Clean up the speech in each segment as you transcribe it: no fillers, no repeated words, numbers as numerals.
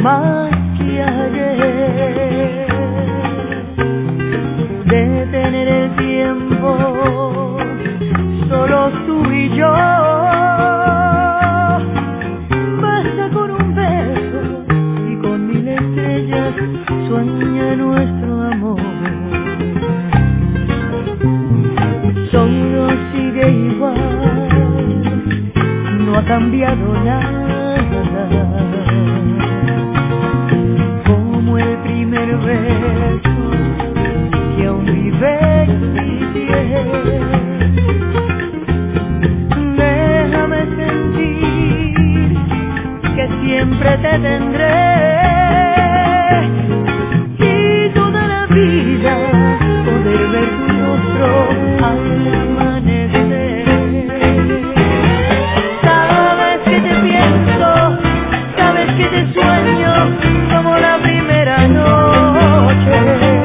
más que ayer. Detener el tiempo, solo tú y yo. Basta con un beso y con 1000 estrellas sueña nuestro amor. Solo sigue igual, no ha cambiado nada, como el primer beso que aún vive en mi piel. Déjame sentir que siempre te tendré y toda la vida poder ver tu rostro al amanecer. Sabes que te pienso, sabes que te sueño como la primera noche.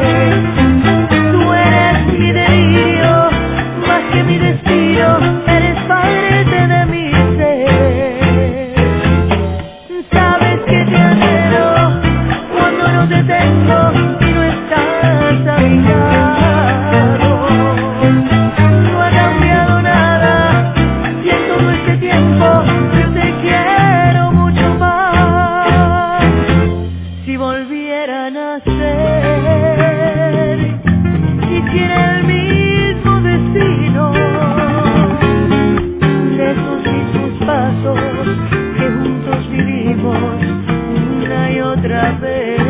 Tú eres mi delirio, más que mi destino, eres parte de mi ser. Sabes que te anhelo cuando no te tengo y no estás a mi lado. No ha cambiado nada y en todo este tiempo yo te quiero mucho más. Si volviera a nacer, quisiera el mismo destino, de esos mismos pasos que juntos vivimos una y otra vez.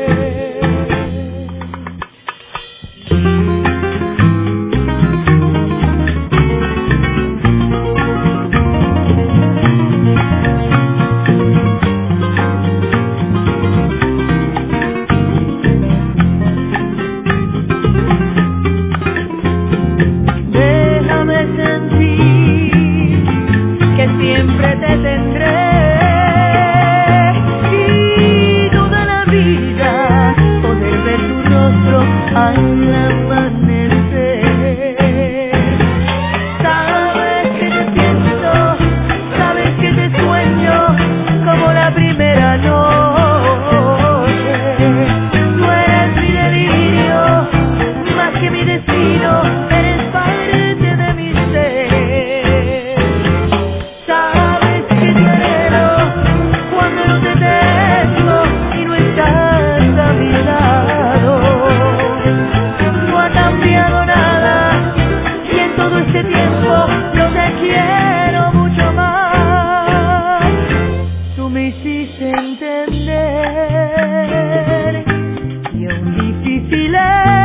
Déjame sentir que siempre te tendré y toda la vida poder ver tu rostro al amanecer. Sabes que te pienso, sabes que te sueño como la primera noche. Tú eres mi delirio, más que mi destino, eres parte de mi ser. Sabes que te anhelo cuando no te tengo y no estás a mi lado. No ha cambiado nada y en todo este tiempo yo te quiero mucho más. Tú me hiciste entender que aún difícil es